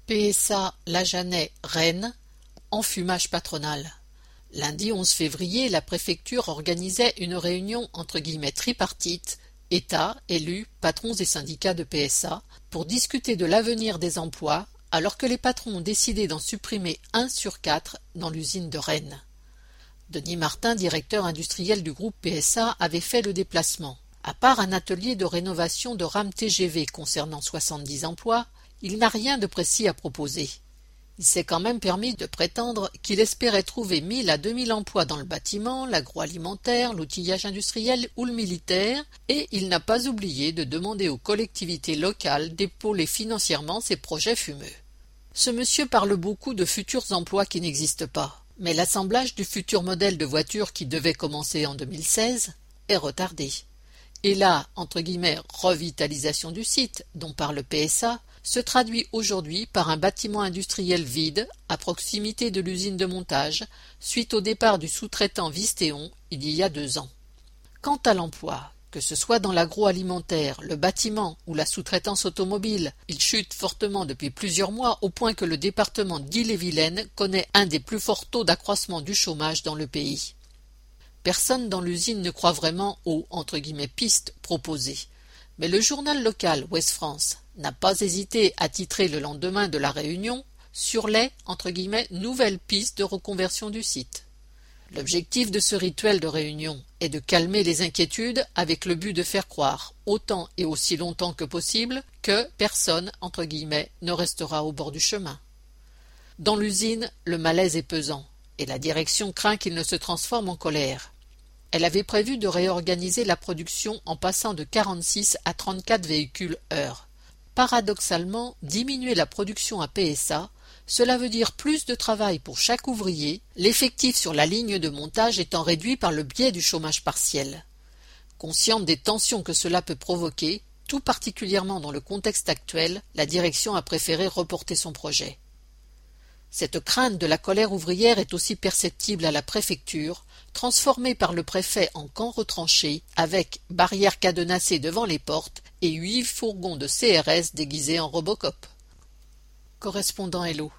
PSA Lajanais Rennes, enfumage patronal. Lundi 11 février, la préfecture organisait une réunion « tripartite » État, élus, patrons et syndicats de PSA pour discuter de l'avenir des emplois alors que les patrons ont décidé d'en supprimer 1 sur 4 dans l'usine de Rennes. Denis Martin, directeur industriel du groupe PSA, avait fait le déplacement. À part un atelier de rénovation de rames TGV concernant 70 emplois, il n'a rien de précis à proposer. Il s'est quand même permis de prétendre qu'il espérait trouver 1000 à 2000 emplois dans le bâtiment, l'agroalimentaire, l'outillage industriel ou le militaire, et il n'a pas oublié de demander aux collectivités locales d'épauler financièrement ces projets fumeux. Ce monsieur parle beaucoup de futurs emplois qui n'existent pas, mais l'assemblage du futur modèle de voiture qui devait commencer en 2016 est retardé. Et la « revitalisation du site » dont parle PSA se traduit aujourd'hui par un bâtiment industriel vide à proximité de l'usine de montage suite au départ du sous-traitant Vistéon il y a 2 ans. Quant à l'emploi, que ce soit dans l'agroalimentaire, le bâtiment ou la sous-traitance automobile, il chute fortement depuis plusieurs mois au point que le département d'Ille-et-Vilaine connaît un des plus forts taux d'accroissement du chômage dans le pays. Personne dans l'usine ne croit vraiment aux « pistes » proposées. Mais le journal local Ouest France n'a pas hésité à titrer le lendemain de la réunion sur les « nouvelles pistes de reconversion du site ». L'objectif de ce rituel de réunion est de calmer les inquiétudes avec le but de faire croire, autant et aussi longtemps que possible, que personne « ne restera au bord du chemin ». Dans l'usine, le malaise est pesant, et la direction craint qu'il ne se transforme en colère. Elle avait prévu de réorganiser la production en passant de 46 à 34 véhicules heure. Paradoxalement, diminuer la production à PSA, cela veut dire plus de travail pour chaque ouvrier, l'effectif sur la ligne de montage étant réduit par le biais du chômage partiel. Consciente des tensions que cela peut provoquer, tout particulièrement dans le contexte actuel, la direction a préféré reporter son projet. Cette crainte de la colère ouvrière est aussi perceptible à la préfecture, transformée par le préfet en camp retranché, avec barrières cadenassées devant les portes et 8 fourgons de CRS déguisés en Robocop. Correspondant Hello.